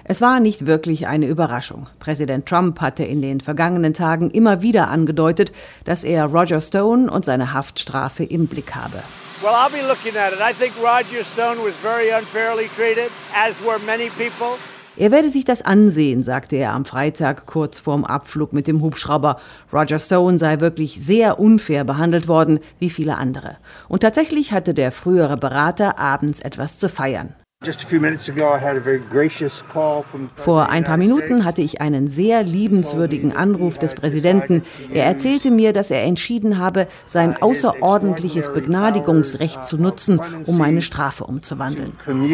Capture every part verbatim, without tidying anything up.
Es war nicht wirklich eine Überraschung. Präsident Trump hatte in den vergangenen Tagen immer wieder angedeutet, dass er Roger Stone und seine Haftstrafe im Blick habe. Well, I'll be looking at it. I think Roger Stone was very unfairly treated, as were many people. Er werde sich das ansehen, sagte er am Freitag kurz vorm Abflug mit dem Hubschrauber. Roger Stone sei wirklich sehr unfair behandelt worden, wie viele andere. Und tatsächlich hatte der frühere Berater abends etwas zu feiern. Vor ein paar Minuten hatte ich einen sehr liebenswürdigen Anruf des Präsidenten. Er erzählte mir, dass er entschieden habe, sein außerordentliches Begnadigungsrecht zu nutzen, um meine Strafe umzuwandeln.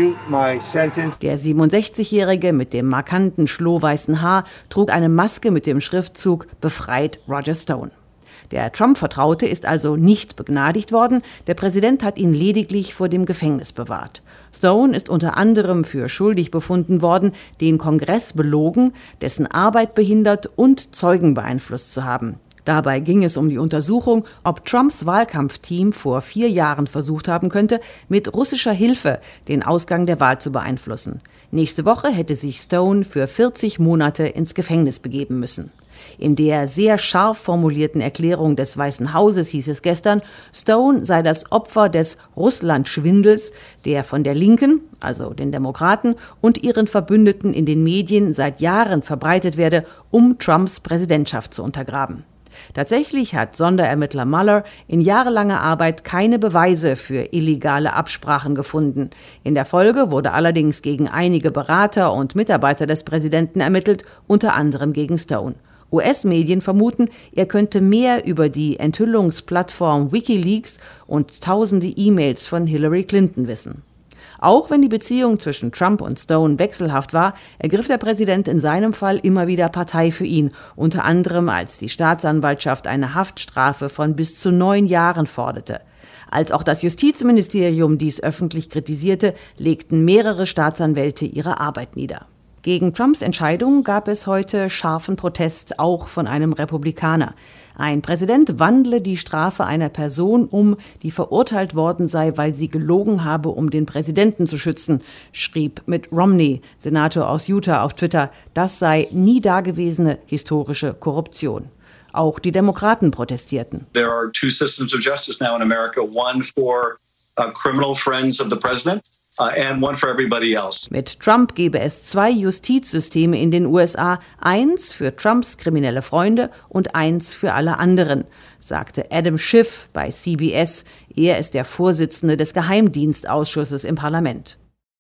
Der siebenundsechzigjährige mit dem markanten schlohweißen Haar trug eine Maske mit dem Schriftzug "Befreit Roger Stone". Der Trump-Vertraute ist also nicht begnadigt worden, der Präsident hat ihn lediglich vor dem Gefängnis bewahrt. Stone ist unter anderem für schuldig befunden worden, den Kongress belogen, dessen Arbeit behindert und Zeugen beeinflusst zu haben. Dabei ging es um die Untersuchung, ob Trumps Wahlkampfteam vor vier Jahren versucht haben könnte, mit russischer Hilfe den Ausgang der Wahl zu beeinflussen. Nächste Woche hätte sich Stone für vierzig Monate ins Gefängnis begeben müssen. In der sehr scharf formulierten Erklärung des Weißen Hauses hieß es gestern, Stone sei das Opfer des Russland-Schwindels, der von der Linken, also den Demokraten, und ihren Verbündeten in den Medien seit Jahren verbreitet werde, um Trumps Präsidentschaft zu untergraben. Tatsächlich hat Sonderermittler Mueller in jahrelanger Arbeit keine Beweise für illegale Absprachen gefunden. In der Folge wurde allerdings gegen einige Berater und Mitarbeiter des Präsidenten ermittelt, unter anderem gegen Stone. U S-Medien vermuten, er könnte mehr über die Enthüllungsplattform WikiLeaks und tausende E-Mails von Hillary Clinton wissen. Auch wenn die Beziehung zwischen Trump und Stone wechselhaft war, ergriff der Präsident in seinem Fall immer wieder Partei für ihn, unter anderem als die Staatsanwaltschaft eine Haftstrafe von bis zu neun Jahren forderte. Als auch das Justizministerium dies öffentlich kritisierte, legten mehrere Staatsanwälte ihre Arbeit nieder. Gegen Trumps Entscheidung gab es heute scharfen Protest, auch von einem Republikaner. Ein Präsident wandle die Strafe einer Person um, die verurteilt worden sei, weil sie gelogen habe, um den Präsidenten zu schützen, schrieb Mitt Romney, Senator aus Utah, auf Twitter. Das sei nie dagewesene historische Korruption. Auch die Demokraten protestierten. There are two systems of justice now in America, one for uh, criminal friends of the president. Uh, and one for everybody else. Mit Trump gebe es zwei Justizsysteme in den U S A, eins für Trumps kriminelle Freunde und eins für alle anderen, sagte Adam Schiff bei C B S. Er ist der Vorsitzende des Geheimdienstausschusses im Parlament.